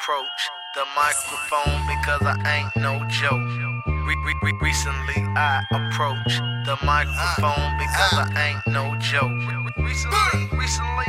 approach the microphone because I ain't no joke. Recently I approach the microphone because I ain't no joke. Recently.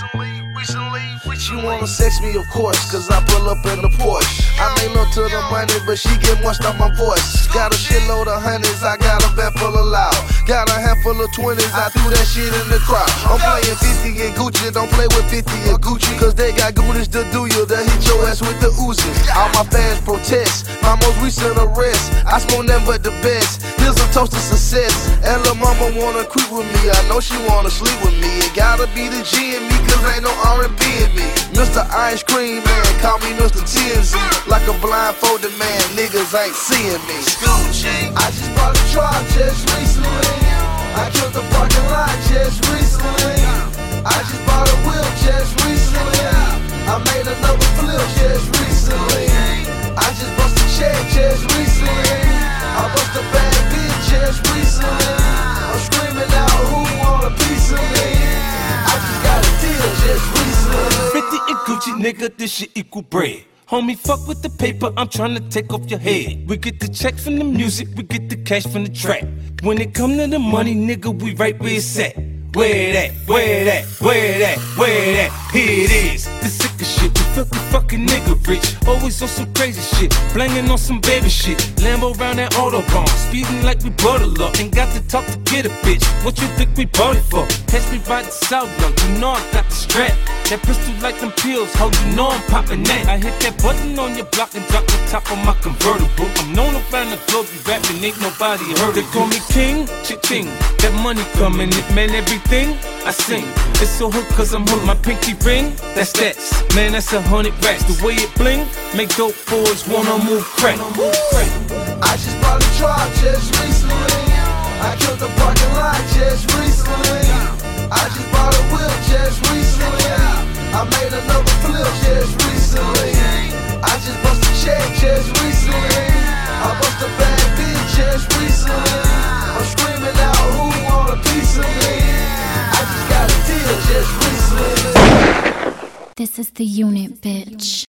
She wanna sex me, of course, cause I pull up in the Porsche. I may look to the money, but she get mushed off my voice. Got a shitload of honeys, I got a bag full of loud. Got a handful of 20s, I threw that shit in the crowd. I'm playing 50 and Gucci, don't play with 50 and Gucci, cause they got goonies to do you, to hit your ass with the Uzi. All my fans protest, my most recent arrest. I smoke nothing but the best, here's a toast to success. And lil' mama wanna creep with me, I know she wanna sleep with me. It gotta be the G in me, cause ain't no R&B in me. Mr. Ice Cream Man, call me Mr. TMZ. Like a blindfolded man, niggas ain't seeing me. I just bought a truck just recently. I killed the parking lot just recently. I just bought a wheel just recently. I made another flip just recently. I just bust a check just recently. I bust a bad bitch just recently. I'm screaming out, who want a piece of me? I just got a deal just recently. 50 and Gucci, nigga, this shit equal bread. Homie, fuck with the paper, I'm tryna take off your head. We get the check from the music, we get the cash from the track. When it come to the money, nigga, we right where it's at. Where it at, where it at, where it at, where it at, here it is. The sickest shit, we filthy fucking nigga rich. Always on some crazy shit, blangin' on some baby shit. Lambo round that Autobahn, speeding like we bought a lot. Ain't got to talk to get a bitch, what you think we bought it for? Catch me by the south, young, you know I got the strap. That pistol like them pills, ho, you know I'm poppin' that. I hit that button on your block and drop the top of my convertible. I'm known around the globe, you rapping, ain't nobody heard. They call me King, cha-ching, that money coming, it man, everything I sing. It's so hook cause I'm hooked, my pinky ring, that's that. Man, that's 100 racks, the way it bling, make dope boys wanna move crack. I just bought a truck just recently. I killed the parking lot just recently. I just bought a wheel just recently. I made another flip just recently. I just bust a check just recently. I bust a bad bitch just recently. I'm screaming out, who want a piece of me? I just got a deal just recently. This is the unit, bitch.